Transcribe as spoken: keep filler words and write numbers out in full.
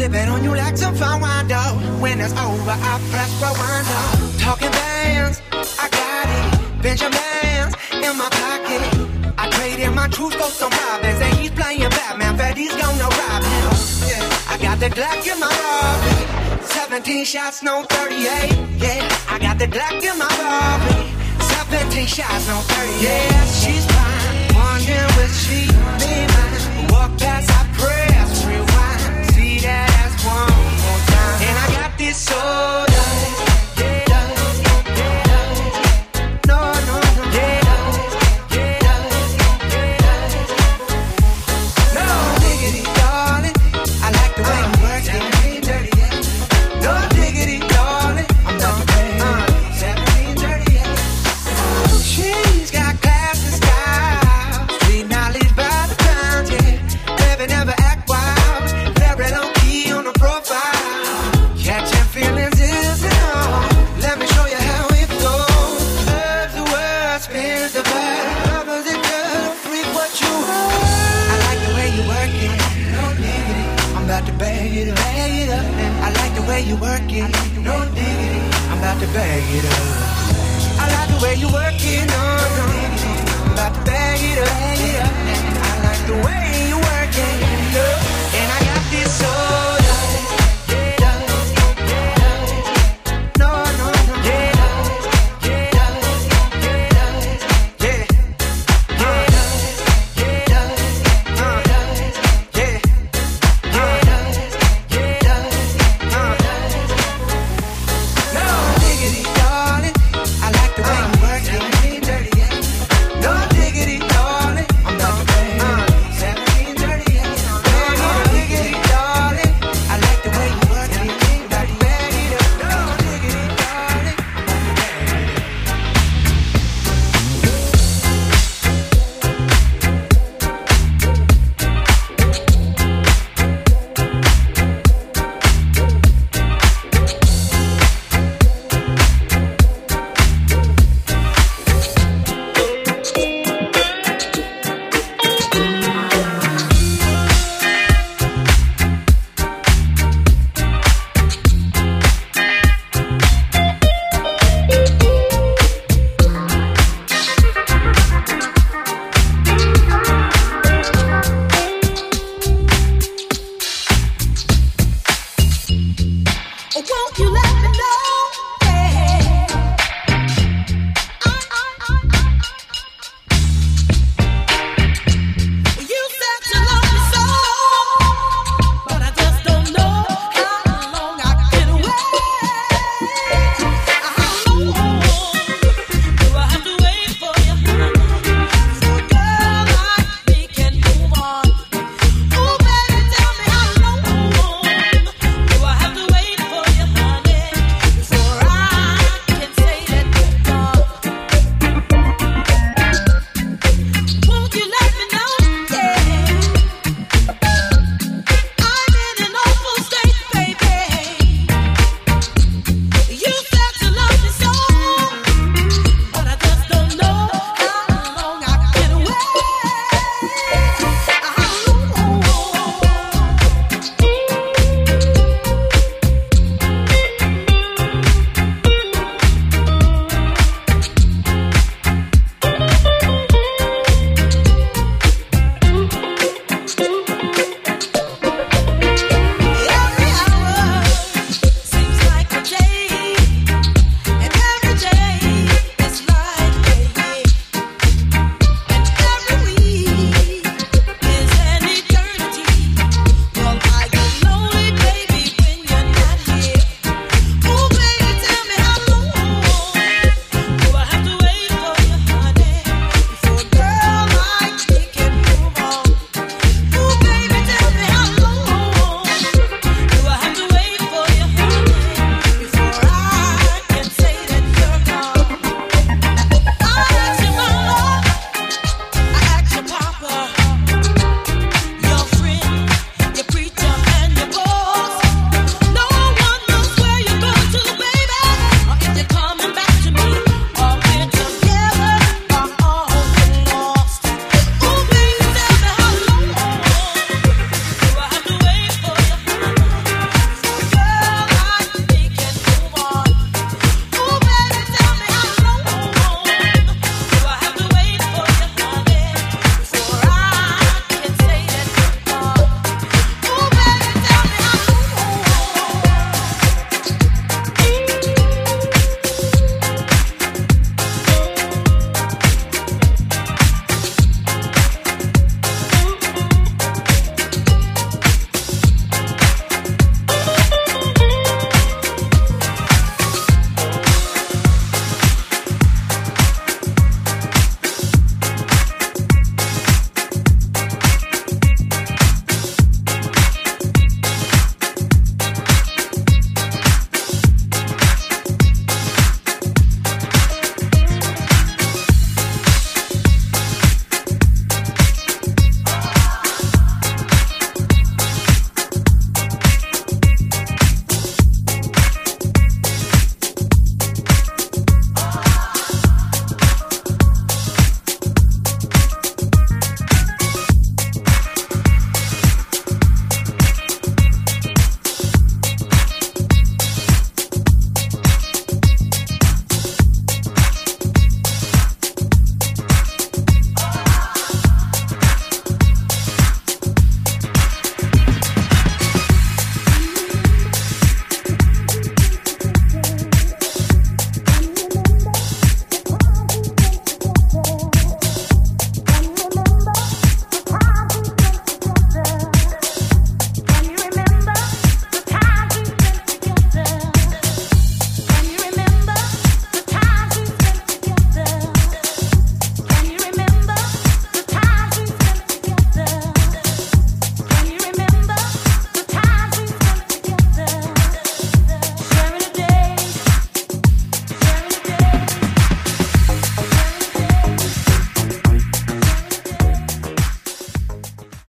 Sipping on you like some fine wine, though. When it's over, I press rewind, though. Talking bands, I got it. Benjamins in my pocket. I traded my truth for some robins, and he's playing Batman. Bet he's gonna rob him. Yeah, I got the Glock in my Rari. Seventeen shots, no thirty-eight. Yeah, I got the Glock in my Rari. Seventeen shots, no thirty-eight. Yeah, she's fine. Wondering will she be mine? Walk past, I press rewind. See that ass one more time. And I got this soda. You work it, no diggity. I'm about to bag it up. I like the way you work it.